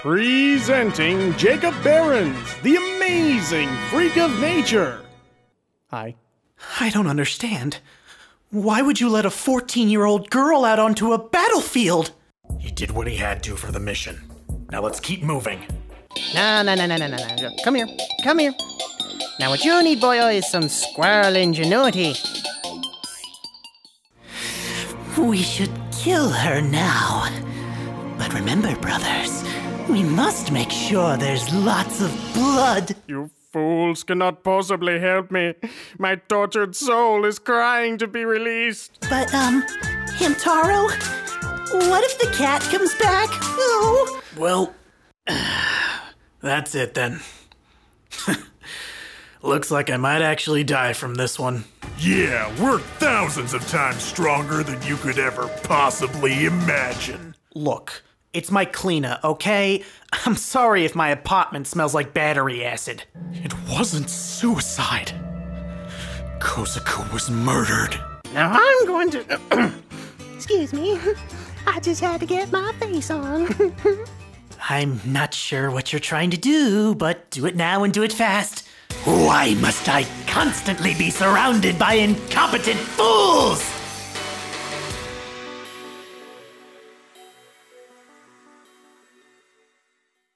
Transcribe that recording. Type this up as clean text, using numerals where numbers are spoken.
Presenting Jacob Behrens, the amazing freak of nature. Hi. I don't understand. Why would you let a 14-year-old girl out onto a battlefield? He did what he had to for the mission. Now let's keep moving. No. Come here. Now what you need, boyo, is some squirrel ingenuity. We should kill her now. But remember, brothers, we must make sure there's lots of blood. You fools cannot possibly help me. My tortured soul is crying to be released. But, Hamtaro, what if the cat comes back? Oh. Well, that's it then. Looks like I might actually die from this one. Yeah, we're thousands of times stronger than you could ever possibly imagine. Look, it's my cleaner, okay? I'm sorry if my apartment smells like battery acid. It wasn't suicide. Kozaku was murdered. Now I'm going to... Excuse me. I just had to get my face on. I'm not sure what you're trying to do, but do it now and do it fast. Why must I constantly be surrounded by incompetent fools?